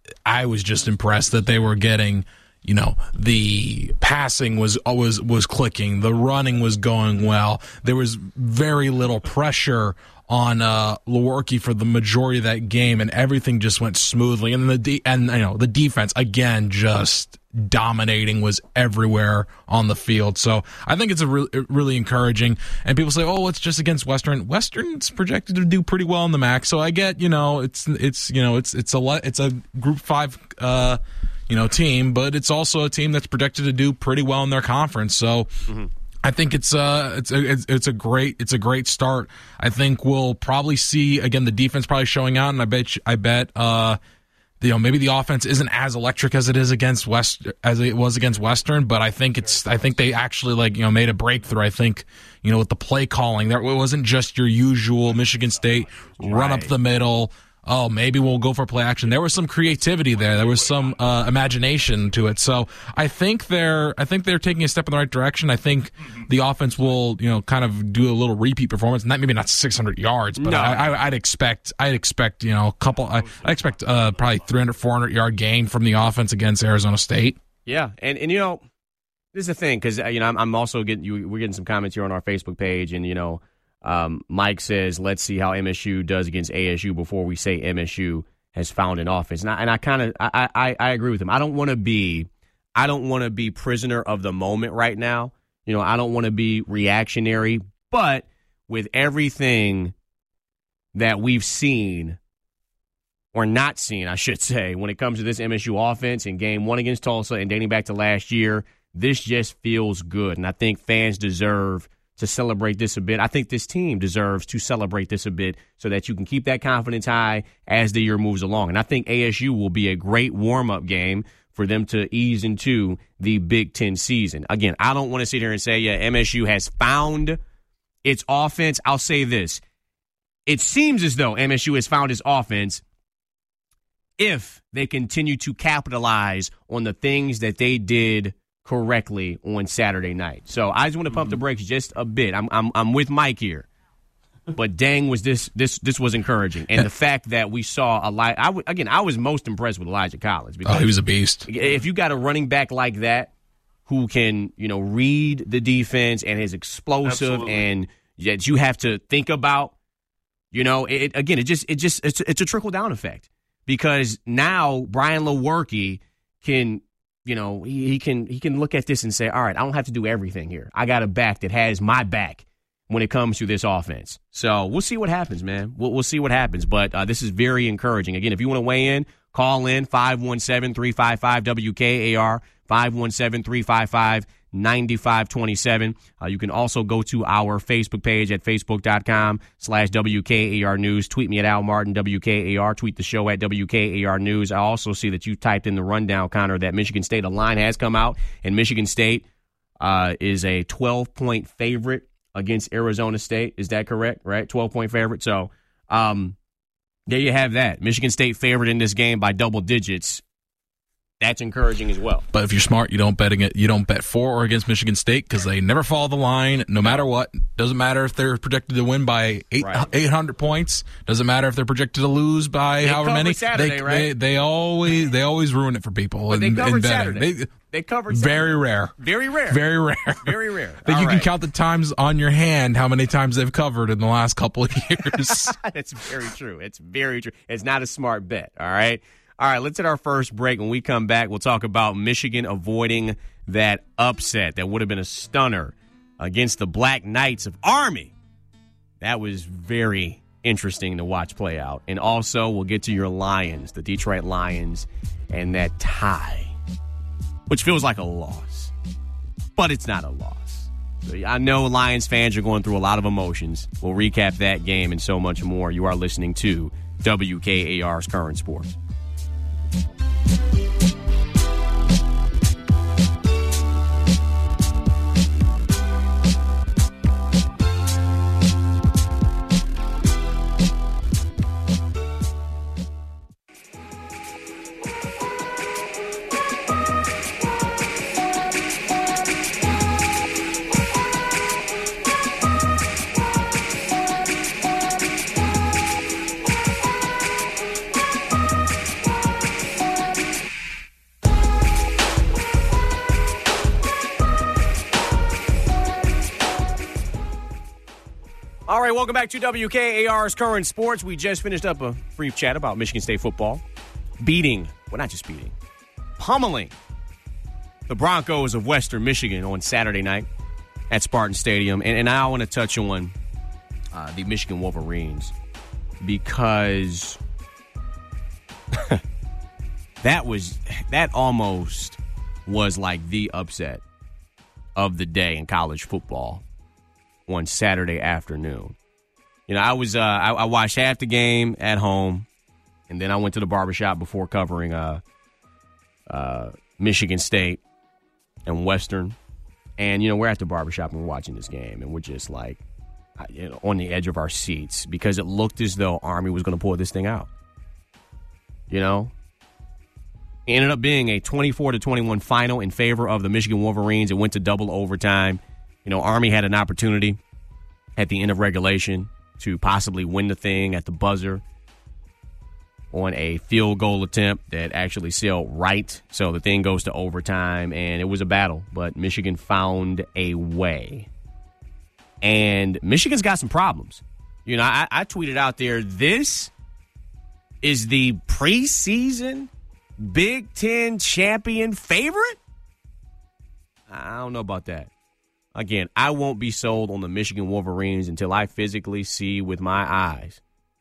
I was just impressed that they were getting, you know, the passing was was was clicking, the running was going well. There was very little pressure on uh, Lewerke for the majority of that game, and everything just went smoothly. And the de- and you know the defense again just dominating, was everywhere on the field. So I think it's a re- really encouraging. And people say, "Oh, it's just against Western." Western's projected to do pretty well in the M A C. So I get, you know, it's it's you know it's it's a le- it's a Group Five. Uh, you know, team, but it's also a team that's projected to do pretty well in their conference. So mm-hmm. I think it's uh it's a it's, it's a great it's a great start. I think we'll probably see again the defense probably showing out, and I bet you, I bet uh you know maybe the offense isn't as electric as it is against West as it was against Western, but I think it's I think they actually like you know made a breakthrough. I think you know with the play calling there, it wasn't just your usual Michigan State run right. up the middle. Oh, maybe we'll go for play action. There was some creativity there. There was some uh, imagination to it. So I think they're, I think they're taking a step in the right direction. I think the offense will, you know, kind of do a little repeat performance. Not maybe not six hundred yards, but no. I, I, I'd expect, I'd expect, you know, a couple. I, I expect uh, probably three hundred, four hundred yard gain from the offense against Arizona State. Yeah, and and you know, this is the thing because you know I'm, I'm also getting you. We're getting some comments here on our Facebook page, and you know. Um, Mike says, let's see how M S U does against A S U before we say M S U has found an offense. And I, and I kind of I, I, I agree with him. I don't want to be I don't want to be prisoner of the moment right now. You know, I don't want to be reactionary. But with everything that we've seen or not seen, I should say, when it comes to this M S U offense in game one against Tulsa and dating back to last year, this just feels good. And I think fans deserve to celebrate this a bit. I think this team deserves to celebrate this a bit so that you can keep that confidence high as the year moves along. And I think A S U will be a great warm-up game for them to ease into the Big Ten season. Again, I don't want to sit here and say, yeah, M S U has found its offense. I'll say this. It seems as though M S U has found its offense if they continue to capitalize on the things that they did correctly on Saturday night. So I just want to pump the brakes just a bit. I'm I'm I'm with Mike here, but dang, was this this this was encouraging, and the fact that we saw a lot. I w- again, I was most impressed with Elijah Collins. Oh, he was a beast. If you got a running back like that who can you know read the defense and is explosive, Absolutely. and that you have to think about, you know, it again, it just it just it's it's a trickle down effect because now Brian Lewerke can. You know, he, he can he can look at this and say, all right, I don't have to do everything here. I got a back that has my back when it comes to this offense. So we'll see what happens, man. We'll, we'll see what happens. But uh, this is very encouraging. Again, if you want to weigh in, call in five one seven, three five five, W K A R, five one seven, three five five, nine five two seven. Uh, you can also go to our Facebook page at facebook.com slash WKAR News. Tweet me at Al Martin, W K A R. Tweet the show at W K A R News. I also see that you typed in the rundown, Connor, that Michigan State, a line has come out, and Michigan State uh, is a twelve-point favorite against Arizona State. Is that correct, right? twelve-point favorite. So um, there you have that. Michigan State favored in this game by double digits. That's encouraging as well. But if you're smart, you don't betting it. You don't bet for or against Michigan State because they never follow the line, no matter what. Doesn't matter if they're projected to win by eight right. eight hundred points. Doesn't matter if they're projected to lose by they however many. Saturday, they, right? they they always they always ruin it for people. But in, they covered in Saturday. They, they covered Saturday. Very rare. Very rare. Very rare. Very rare. That All you right. can count the times on your hand how many times they've covered in the last couple of years. That's very true. It's very true. It's not a smart bet. All right. All right, let's hit our first break. When we come back, we'll talk about Michigan avoiding that upset that would have been a stunner against the Black Knights of Army. That was very interesting to watch play out. And also, we'll get to your Lions, the Detroit Lions, and that tie, which feels like a loss. But it's not a loss. So I know Lions fans are going through a lot of emotions. We'll recap that game and so much more. You are listening to W K A R's Current Sports. right, welcome back to W K A R's Current Sports. We just finished up a brief chat about Michigan State football. Beating, well, not just beating, pummeling the Broncos of Western Michigan on Saturday night at Spartan Stadium. And, and I want to touch on uh, the Michigan Wolverines because that was, that almost was like the upset of the day in college football on Saturday afternoon. You know, I was uh, I, I watched half the game at home, and then I went to the barbershop before covering uh, uh, Michigan State and Western. And, you know, we're at the barbershop and we're watching this game, and we're just like, you know, on the edge of our seats because it looked as though Army was going to pull this thing out. You know? It ended up being a twenty-four to twenty-one final in favor of the Michigan Wolverines. It went to double overtime. You know, Army had an opportunity at the end of regulation to possibly win the thing at the buzzer on a field goal attempt that actually sailed right. So the thing goes to overtime, and it was a battle. But Michigan found a way. And Michigan's got some problems. You know, I, I tweeted out there, this is the preseason Big Ten champion favorite? I don't know about that. Again, I won't be sold on the Michigan Wolverines until I physically see with my eyes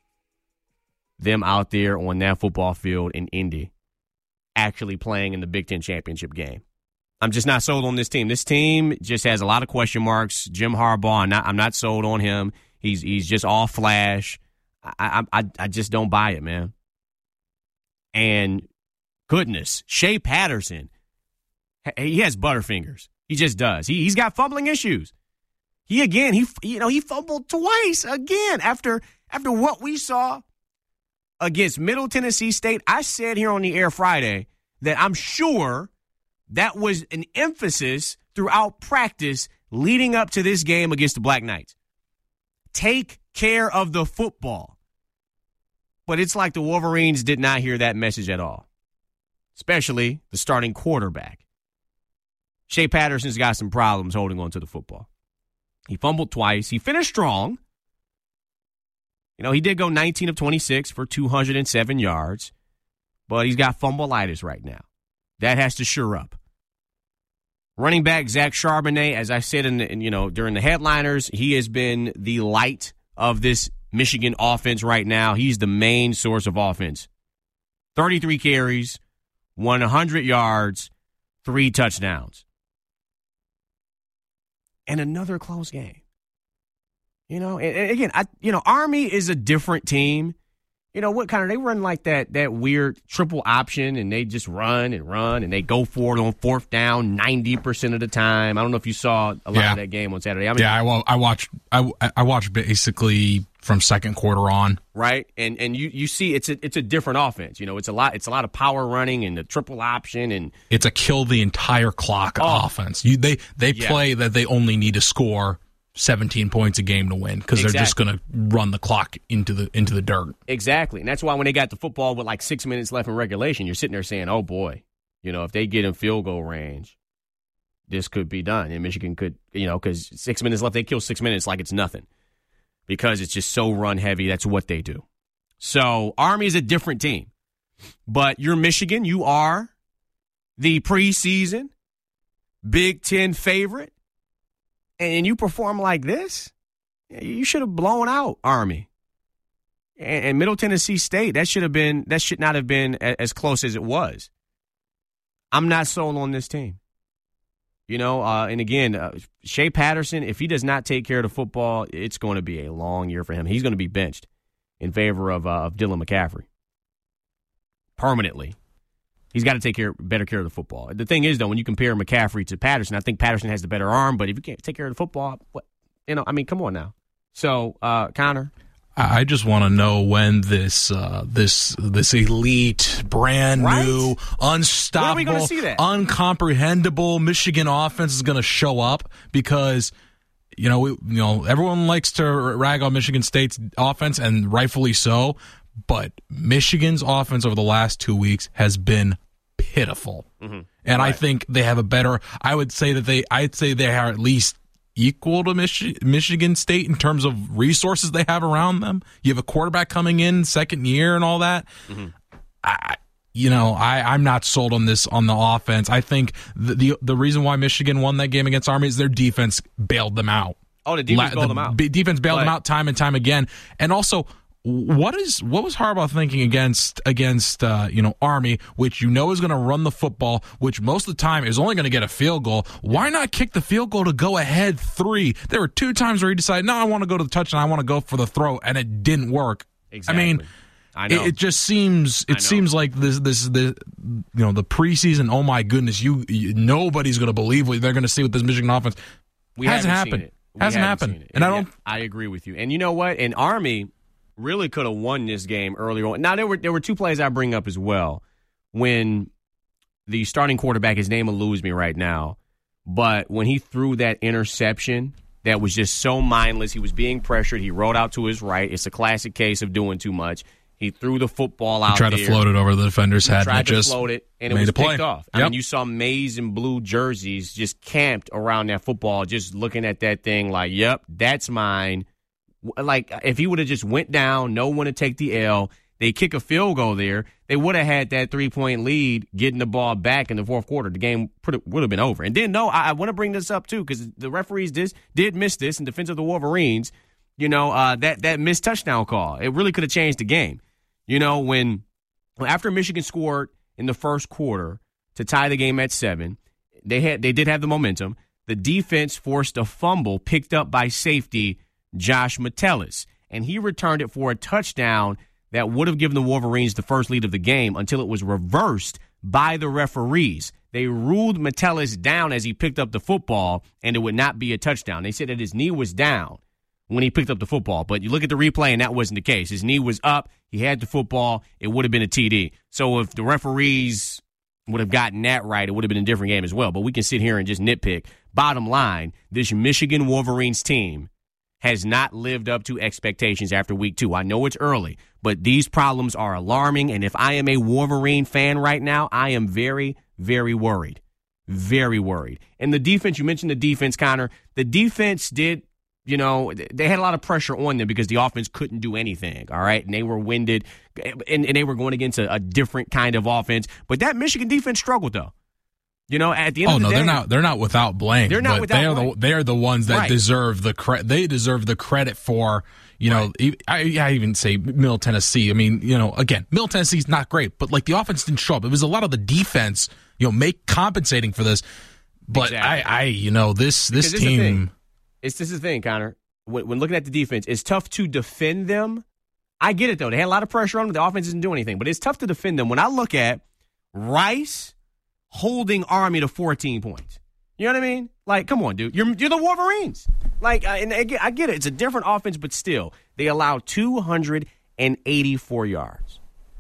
them out there on that football field in Indy actually playing in the Big Ten championship game. I'm just not sold on this team. This team just has a lot of question marks. Jim Harbaugh, I'm not, I'm not sold on him. He's he's just all flash. I, I, I just don't buy it, man. And goodness, Shea Patterson, he has butterfingers. He just does. He, he's got fumbling issues. He, again, he you know, he fumbled twice again after after what we saw against Middle Tennessee State. I said here on the air Friday that I'm sure that was an emphasis throughout practice leading up to this game against the Black Knights. Take care of the football. But it's like the Wolverines did not hear that message at all, especially the starting quarterback. Shea Patterson's got some problems holding on to the football. He fumbled twice. He finished strong. You know, he did go nineteen of twenty-six for two hundred seven yards, but he's got fumbleitis right now. That has to sure up. Running back Zach Charbonnet, as I said in, the, in you know during the headliners, he has been the light of this Michigan offense right now. He's the main source of offense. thirty-three carries, one hundred yards, three touchdowns. And another close game. You know, and, and again, I you know, Army is a different team. You know, what kind of, they run like that that weird triple option, and they just run and run, and they go for it on fourth down ninety percent of the time. I don't know if you saw a lot yeah. of that game on Saturday. I mean, yeah, I, I watched I, I watched basically from second quarter on. Right? And and you, you see it's a, it's a different offense. You know, it's a lot it's a lot of power running and the triple option, and it's a kill the entire clock oh. offense. You they they yeah. play that they only need to score seventeen points a game to win because exactly. they're just going to run the clock into the into the dirt. Exactly. And that's why when they got the football with like six minutes left in regulation, you're sitting there saying, oh, boy, you know, if they get in field goal range, this could be done. And Michigan could, you know, because six minutes left, they kill six minutes like it's nothing because it's just so run heavy. That's what they do. So Army is a different team. But you're Michigan. You are the preseason Big Ten favorite. And you perform like this, you should have blown out Army. And, and Middle Tennessee State, that should have been that should not have been a, as close as it was. I'm not sold on this team. You know, uh, and again, uh, Shea Patterson, if he does not take care of the football, it's going to be a long year for him. He's going to be benched in favor of uh, of Dylan McCaffrey permanently. He's got to take care, better care of the football. The thing is, though, when you compare McCaffrey to Patterson, I think Patterson has the better arm, but if you can't take care of the football, what, you know, I mean, come on now. So, uh, Connor? I just want to know when this uh, this this elite, brand right? new, unstoppable, uncomprehendable Michigan offense is going to show up because you know we, you know everyone likes to rag on Michigan State's offense, and rightfully so. But Michigan's offense over the last two weeks has been pitiful, mm-hmm. and right. I think they have a better. I would say that they. I'd say they are at least equal to Mich- Michigan State in terms of resources they have around them. You have a quarterback coming in second year and all that. Mm-hmm. I, you know, I, I'm not sold on this on the offense. I think the, the the reason why Michigan won that game against Army is their defense bailed them out. Oh, the defense La- bailed the them out. B- defense bailed but, them out time and time again. And also, what is what was Harbaugh thinking against against uh, you know Army, which you know is going to run the football, which most of the time is only going to get a field goal? Why not kick the field goal to go ahead three? There were two times where he decided, no, I want to go to the touchdown, I want to go for the throw, and it didn't work. Exactly. I mean, I know. It, it just seems it seems like this this the you know the preseason. Oh my goodness, you, you nobody's going to believe what they're going to see with this Michigan offense. We hasn't haven't happened. Seen it. We hasn't haven't happened. Seen it. And, and I don't. I agree with you. And you know what? And Army really could have won this game earlier on. Now there were there were two plays I bring up as well. When the starting quarterback, his name eludes me right now, but when he threw that interception that was just so mindless, he was being pressured. He rolled out to his right. It's a classic case of doing too much. He threw the football out he tried there. to float it over the defender's head. Tried and it to just float it, and it made was a play. picked off. I Yep. mean, you saw maize and blue jerseys just camped around that football, just looking at that thing like, yep, that's mine. Like, if he would have just went down, no one to take the L, they kick a field goal there, they would have had that three-point lead getting the ball back in the fourth quarter. The game would have been over. And then, no, I, I want to bring this up, too, because the referees did, did miss this in defense of the Wolverines. You know, uh, that, that missed touchdown call. It really could have changed the game. You know, when after Michigan scored in the first quarter to tie the game at seven, they had they did have the momentum. The defense forced a fumble picked up by safety Josh Metellus, and he returned it for a touchdown that would have given the Wolverines the first lead of the game until it was reversed by the referees. They ruled Metellus down as he picked up the football, and it would not be a touchdown. They said that his knee was down when he picked up the football. But you look at the replay, and that wasn't the case. His knee was up. He had the football. It would have been a T D. So if the referees would have gotten that right, it would have been a different game as well. But we can sit here and just nitpick. Bottom line, this Michigan Wolverines team has not lived up to expectations after week two. I know it's early, but these problems are alarming. And if I am a Wolverine fan right now, I am very, very worried. Very worried. And the defense, you mentioned the defense, Connor. The defense did... You know, they had a lot of pressure on them because the offense couldn't do anything, all right? And they were winded, and, and they were going against a, a different kind of offense. But that Michigan defense struggled, though. You know, at the end oh, of the no, day. they're not, they're not without blame. They're not but without they are blame. The, they are the ones that Right. deserve the credit. They deserve the credit for, you know, right. I, I even say Middle Tennessee. I mean, you know, again, Middle Tennessee's not great, but, like, the offense didn't show up. It was a lot of the defense, you know, make compensating for this. But Exactly. I, I, you know, this, this Because this is the team. thing. It's this is the thing, Connor. When, when looking at the defense, it's tough to defend them. I get it, though. They had a lot of pressure on them. The offense didn't do anything. But it's tough to defend them. When I look at Rice holding Army to fourteen points. You know what I mean? Like, come on, dude. You're, you're the Wolverines. Like, uh, and I get, I get it. It's a different offense, but still, they allowed two hundred eighty-four yards.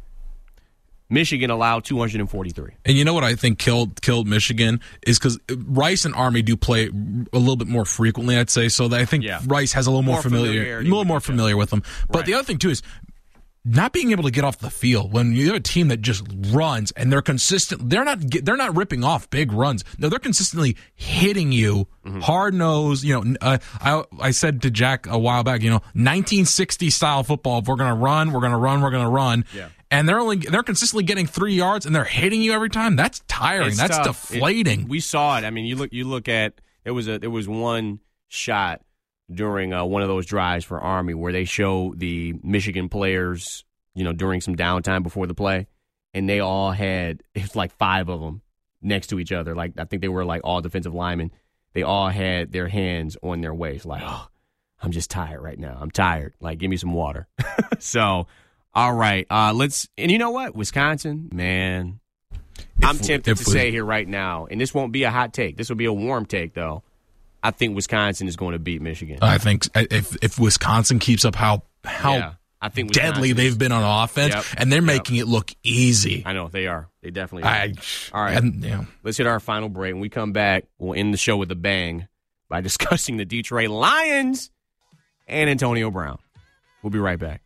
Michigan allowed two hundred forty-three. And you know what I think killed killed Michigan is because Rice and Army do play a little bit more frequently, I'd say. So that I think Yeah. Rice has a little more, More familiar, a familiarity little with more each familiar with them. But Right. the other thing too is not being able to get off the field when you have a team that just runs and they're consistent. They're not they're not ripping off big runs. No, they're consistently hitting you Mm-hmm. hard nose. You know, uh, I I said to Jack a while back, you know, nineteen sixty style football. If we're gonna run, we're gonna run, we're gonna run. Yeah. And they're only they're consistently getting three yards, and they're hitting you every time. That's tiring. It's That's tough. deflating. It, we saw it. I mean, you look. You look at there was a there was one shot during uh, one of those drives for Army where they show the Michigan players, you know, during some downtime before the play, and they all had it was like five of them next to each other. Like I think they were like all defensive linemen. They all had their hands on their waist, like, oh, I'm just tired right now. I'm tired. Like, give me some water. So. All right, uh, let's – and you know what? Wisconsin, man, if, I'm tempted to we, say here right now, and this won't be a hot take. This will be a warm take, though. I think Wisconsin is going to beat Michigan. I think if if Wisconsin keeps up how how yeah, I think deadly they've been on offense, yep, and they're yep. making it look easy. I know, they are. They definitely are. I, All right, and, yeah. Let's hit our final break. When we come back, we'll end the show with a bang by discussing the Detroit Lions and Antonio Brown. We'll be right back.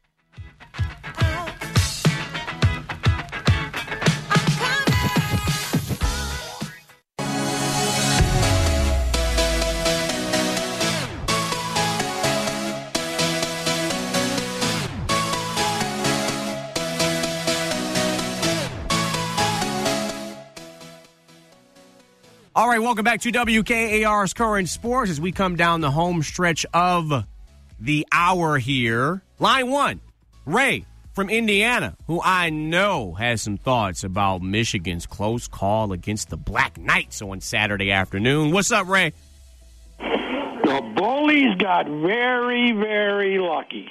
All right, welcome back to W K A R's Current Sports as we come down the home stretch of the hour here. Line one, Ray from Indiana, who I know has some thoughts about Michigan's close call against the Black Knights on Saturday afternoon. What's up, Ray? The Bullies got very, very lucky.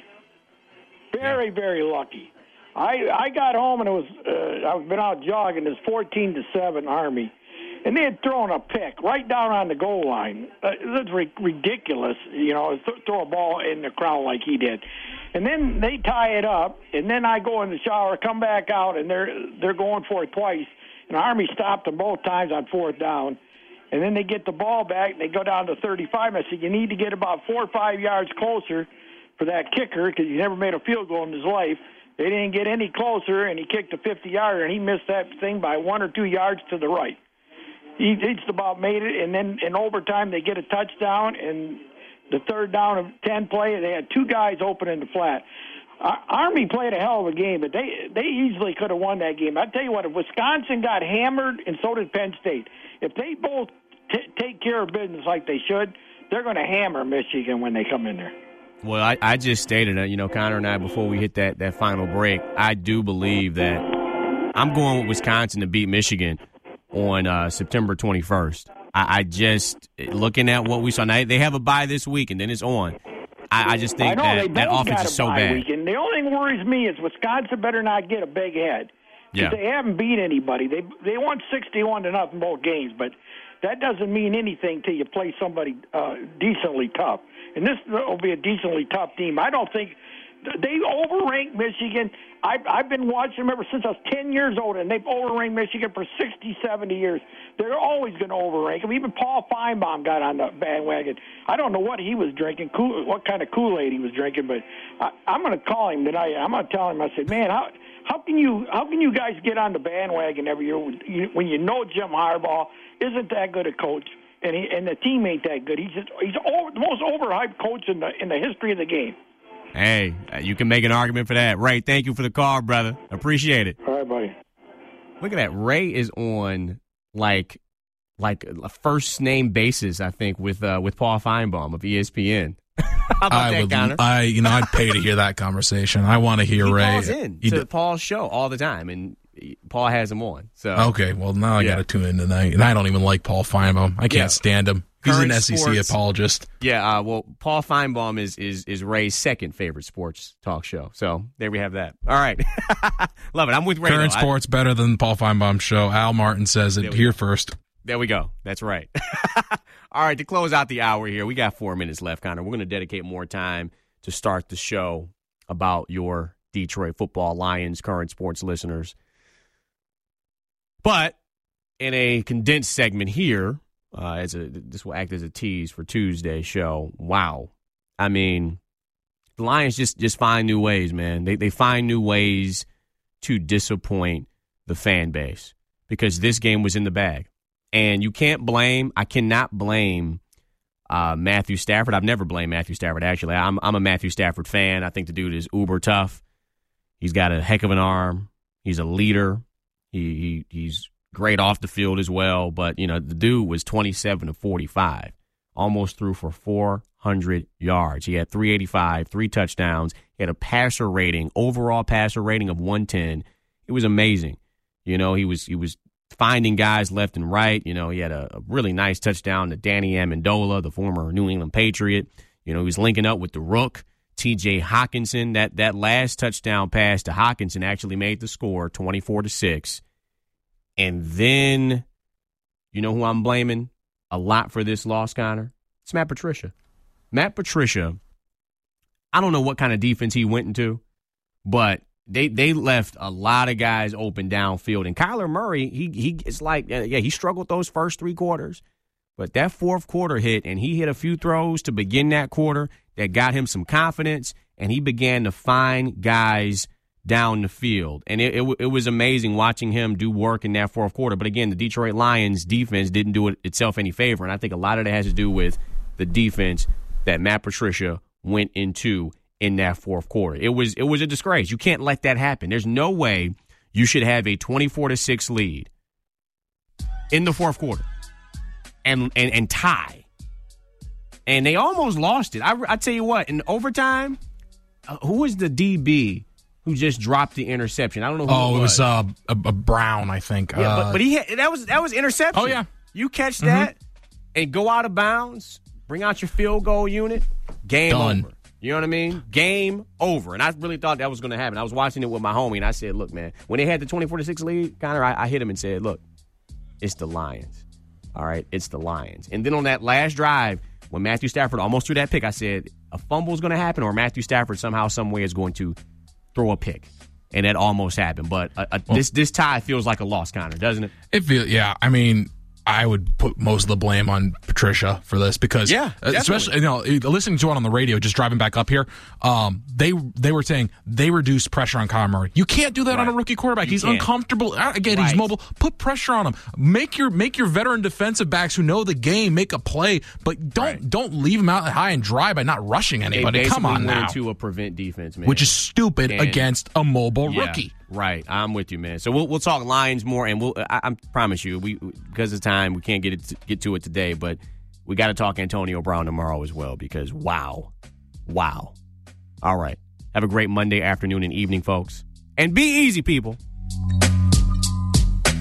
Very, very lucky. I I got home and it was uh, I've been out jogging. It's fourteen to seven Army. And they had thrown a pick right down on the goal line. Uh, that's ri- ridiculous, you know, th- throw a ball in the crowd like he did. And then they tie it up, and then I go in the shower, come back out, and they're they're going for it twice. And Army stopped them both times on fourth down. And then they get the ball back, and they go down to thirty-five. I said, you need to get about four or five yards closer for that kicker because he never made a field goal in his life. They didn't get any closer, and he kicked a fifty-yarder, and he missed that thing by one or two yards to the right. He just about made it, and then in overtime they get a touchdown, and the third down of ten play, they had two guys open in the flat. Uh, Army played a hell of a game, but they they easily could have won that game. I tell you what, if Wisconsin got hammered, and so did Penn State, if they both t- take care of business like they should, they're going to hammer Michigan when they come in there. Well, I, I just stated it, you know, Connor and I, before we hit that, that final break, I do believe that I'm going with Wisconsin to beat Michigan on uh, September twenty-first. I, I just, looking at what we saw, now they have a bye this week, and then it's on. I, I just think I know, that that offense is so bad. Weekend. The only thing that worries me is Wisconsin better not get a big head. Yeah. They haven't beat anybody. They they won sixty-one to nothing both games, but that doesn't mean anything till you play somebody uh, decently tough. And this will be a decently tough team. I don't think they overrank Michigan. I've, I've been watching them ever since I was ten years old, and they've overranked Michigan for sixty, seventy years. They're always going to overrank them. Even Paul Feinbaum got on the bandwagon. I don't know what he was drinking, Kool, what kind of Kool-Aid he was drinking, but I, I'm going to call him tonight. I'm going to tell him, I said, man, how how can you how can you guys get on the bandwagon every year when you, when you know Jim Harbaugh isn't that good a coach, and he, and the team ain't that good? He's just, he's over, the most overhyped coach in the in the history of the game. Hey, you can make an argument for that. Ray, thank you for the call, brother. Appreciate it. All right, buddy. Look at that. Ray is on like like a first name basis, I think, with uh, with Paul Feinbaum of E S P N. How about I that, would, Connor? I, you know, I'd pay to hear that conversation. I want to hear he Ray. Calls in he to d- Paul's show all the time, and Paul has him on. So okay, well now I yeah. got to tune in tonight, and I don't even like Paul Feinbaum. I can't Yeah. stand him. He's Current an S E C sports. apologist. Yeah, uh, well, Paul Feinbaum is, is is Ray's second favorite sports talk show. So there we have that. All right. Love it. I'm with Ray. Current though. sports I, better than Paul Feinbaum's show. Al Martin says it here go. first. There we go. That's right. All right, to close out the hour here, we got four minutes left, Connor. We're going to dedicate more time to start the show about your Detroit Football Lions current sports listeners. But in a condensed segment here, uh, as a this will act as a tease for Tuesday's show. Wow. I mean, the Lions just, just find new ways, man. They they find new ways to disappoint the fan base because this game was in the bag. And you can't blame, I cannot blame uh, Matthew Stafford. I've never blamed Matthew Stafford, actually. I'm, I'm a Matthew Stafford fan. I think the dude is uber tough. He's got a heck of an arm. He's a leader. He, he He's great off the field as well. But, you know, the dude was twenty-seven to forty-five, almost threw for four hundred yards. He had three eighty-five, three touchdowns. He had a passer rating, overall passer rating of one ten. It was amazing. You know, he was he was finding guys left and right. You know, he had a, a really nice touchdown to Danny Amendola, the former New England Patriot. You know, he was linking up with the Rook, T J Hawkinson. That that last touchdown pass to Hawkinson actually made the score twenty-four to six. And then, you know who I'm blaming a lot for this loss, Connor? It's Matt Patricia. Matt Patricia, I don't know what kind of defense he went into, but They they left a lot of guys open downfield. And Kyler Murray, he he it's like, yeah, he struggled those first three quarters. But that fourth quarter hit, and he hit a few throws to begin that quarter that got him some confidence, and he began to find guys down the field. And it, it, it was amazing watching him do work in that fourth quarter. But, again, the Detroit Lions defense didn't do it itself any favor, and I think a lot of that has to do with the defense that Matt Patricia went into in that fourth quarter. It was it was a disgrace. You can't let that happen. There's no way you should have a twenty-four to six lead in the fourth quarter and and, and tie. And they almost lost it. I, I tell you what, in overtime, uh, who was the D B who just dropped the interception? I don't know who oh, it was. it was uh, a, a Brown, I think. Yeah, uh, but, but he had, that was that was interception. Oh, yeah. You catch that mm-hmm. and go out of bounds, bring out your field goal unit, game Done. over. You know what I mean? Game over. And I really thought that was going to happen. I was watching it with my homie, and I said, look, man, when they had the twenty-four to six lead, Connor, I, I hit him and said, look, it's the Lions. All right? It's the Lions. And then on that last drive, when Matthew Stafford almost threw that pick, I said a fumble is going to happen or Matthew Stafford somehow, some way is going to throw a pick. And that almost happened. But uh, uh, well, this this tie feels like a loss, Connor, doesn't it? It feels, yeah. I mean, I would put most of the blame on Patricia for this because, yeah, especially you know, listening to it on the radio, just driving back up here, um, they they were saying they reduced pressure on Kyler Murray. You can't do that right. on a rookie quarterback. You he's can't. uncomfortable. Again, right. he's mobile. Put pressure on him. Make your make your veteran defensive backs who know the game make a play, but don't right. don't leave him out high and dry by not rushing anybody. They Come on went now, into a prevent defense, man, which is stupid and, against a mobile yeah. rookie. Right, I'm with you, man. So we'll we'll talk Lions more, and we'll. I, I promise you, we because of time, we can't get it to, get to it today, but we got to talk Antonio Brown tomorrow as well because wow, wow. All right, have a great Monday afternoon and evening, folks, and be easy, people.